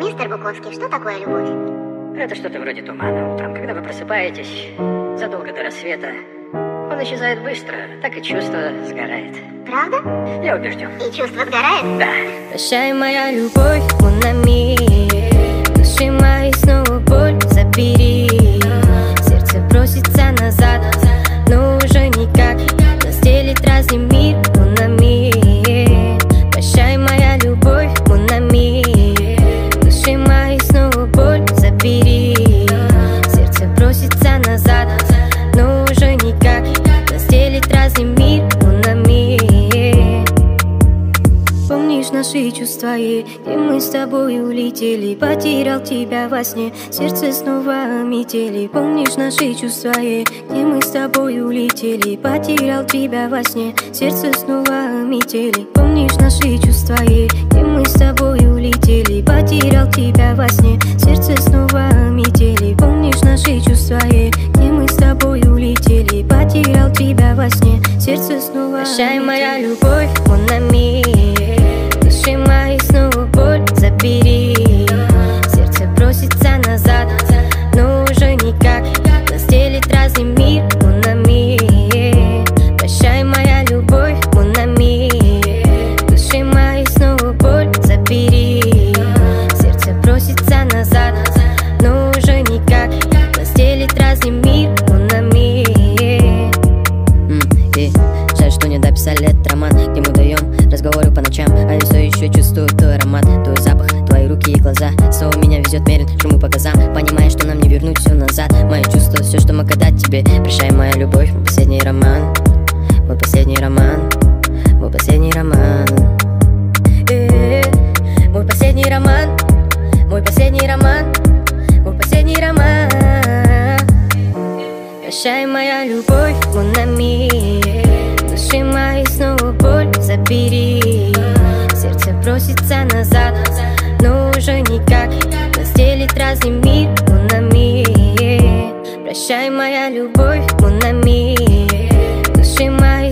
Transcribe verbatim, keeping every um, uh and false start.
Мистер Буковский, что такое любовь? Это что-то вроде тумана. Утром, когда вы просыпаетесь, задолго до рассвета, он исчезает быстро, так и чувство сгорает. Правда? Я убежден. И чувство сгорает? Да. Прощай, моя любовь, mon ami. Души моей снова боль забери. Сердце просится назад, но уже никак. Нас делит разный мир, mon ami. Прощай, моя любовь, mon ami. Души моей снова боль забери. Сердце просится назад, но уже никак. Нас делит разный мир, mon ami. Помнишь наши чувства, и где мы с тобой улетели? Потерял тебя во сне, сердце снова метели. Помнишь наши чувства, и где мы с тобой улетели? Потерял тебя во сне, сердце снова метели. Помнишь наши чувства, и где мы с тобой улетели? Потерял тебя во сне, сердце снова метели. Помнишь наши чувства, и где мы с тобой улетели? Потерял тебя во сне, сердце снова. Прощай, моя любовь, mon ami. Души моей снова боль забери. Сердце просится назад, но уже никак. Нас делит разный мир, mon ami. Прощай, моя любовь, mon ami. Души моей снова боль забери. Сердце просится назад, но уже никак. Нас делит разный мир, mon ami. И жаль, что не дописали этот роман, где мы даем разговоры по ночам, а я все еще чувствую твой аромат, твой запах, твои руки и глаза. Снова меня везет мерен, шуму по газам, понимая, что нам не вернуть все назад. Мои чувства, все, что могу дать тебе. Прощай, моя любовь, мой последний роман, мой последний роман, мой последний роман. Э, Мой последний роман, мой последний роман, мой последний роман. Прощай, моя любовь, mon ami. Души моей снова боль забери. Сердце просится назад, но уже никак. Нас делит разный мир, mon ami. Прощай, моя любовь, mon ami. Души моей